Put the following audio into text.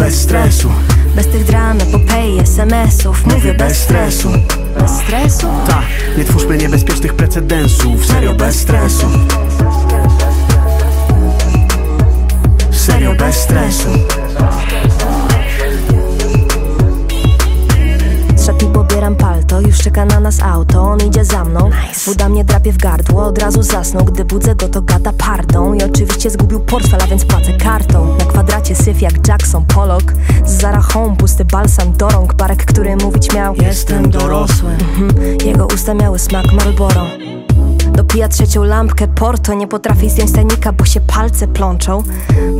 bez stresu. Bez tych dram, epopei, SMS-ów. Mówię bez stresu. Bez stresu? Ta, nie twórzmy niebezpiecznych precedensów. Serio bez stresu. Serio bez stresu. Szatni pobieram palto, już czeka na nas auto. On idzie za mną, woda mnie drapie w gardło. Od razu zasnął, gdy budzę go to gada pardą. I oczywiście zgubił portfel, a więc płacę kartą. Na kwadracie syf jak Jackson Pollock. Z Zara Home pusty balsam do rąk. Barek, który mówić miał: jestem dorosły. Jego usta miały smak Marlboro. Dopija trzecią lampkę Porto. Nie potrafi zdjąć stanika, bo się palce plączą.